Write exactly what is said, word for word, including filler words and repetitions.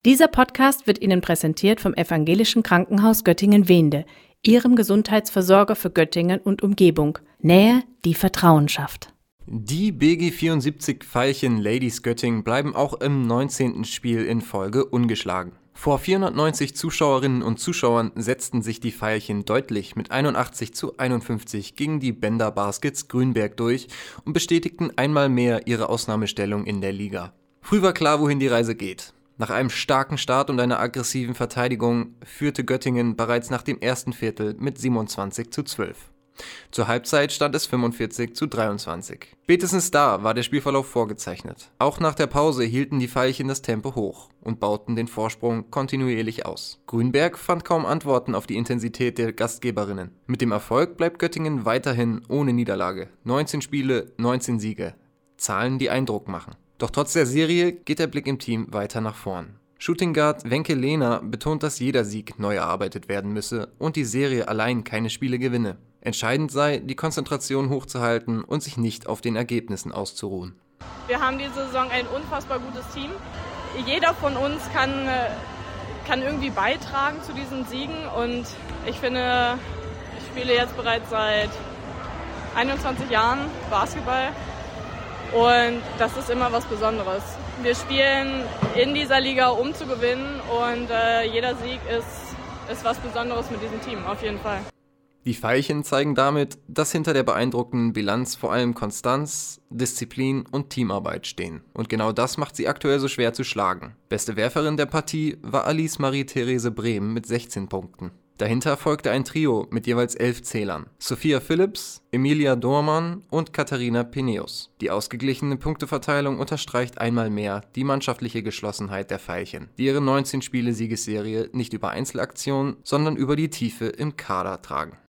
Dieser Podcast wird Ihnen präsentiert vom Evangelischen Krankenhaus Göttingen-Wehnde, Ihrem Gesundheitsversorger für Göttingen und Umgebung. Nähe, die Vertrauen schafft. Die B G vierundsiebzig Veilchen Ladies Göttingen bleiben auch im neunzehnten Spiel in Folge ungeschlagen. Vor vierhundertneunzig Zuschauerinnen und Zuschauern setzten sich die Veilchen deutlich mit einundachtzig zu einundfünfzig gegen die Bender Baskets Grünberg durch und bestätigten einmal mehr ihre Ausnahmestellung in der Liga. Früh war klar, wohin die Reise geht. Nach einem starken Start und einer aggressiven Verteidigung führte Göttingen bereits nach dem ersten Viertel mit siebenundzwanzig zu zwölf. Zur Halbzeit stand es fünfundvierzig zu dreiundzwanzig. Spätestens da war der Spielverlauf vorgezeichnet. Auch nach der Pause hielten die Veilchen das Tempo hoch und bauten den Vorsprung kontinuierlich aus. Grünberg fand kaum Antworten auf die Intensität der Gastgeberinnen. Mit dem Erfolg bleibt Göttingen weiterhin ohne Niederlage. neunzehn Spiele, neunzehn Siege. Zahlen, die Eindruck machen. Doch trotz der Serie geht der Blick im Team weiter nach vorn. Shooting Guard Wenke Lehner betont, dass jeder Sieg neu erarbeitet werden müsse und die Serie allein keine Spiele gewinne. Entscheidend sei, die Konzentration hochzuhalten und sich nicht auf den Ergebnissen auszuruhen. Wir haben diese Saison ein unfassbar gutes Team. Jeder von uns kann, kann irgendwie beitragen zu diesen Siegen und ich finde, ich spiele jetzt bereits seit einundzwanzig Jahren Basketball. Und das ist immer was Besonderes. Wir spielen in dieser Liga, um zu gewinnen und äh, jeder Sieg ist, ist was Besonderes mit diesem Team, auf jeden Fall. Die Veilchen zeigen damit, dass hinter der beeindruckenden Bilanz vor allem Konstanz, Disziplin und Teamarbeit stehen. Und genau das macht sie aktuell so schwer zu schlagen. Beste Werferin der Partie war Alice Marie-Therese Brehm mit sechzehn Punkten. Dahinter folgte ein Trio mit jeweils elf Zählern. Sophia Phillips, Emilia Dormann und Katharina Pineus. Die ausgeglichene Punkteverteilung unterstreicht einmal mehr die mannschaftliche Geschlossenheit der Veilchen, die ihre neunzehn Spiele Siegesserie nicht über Einzelaktionen, sondern über die Tiefe im Kader tragen.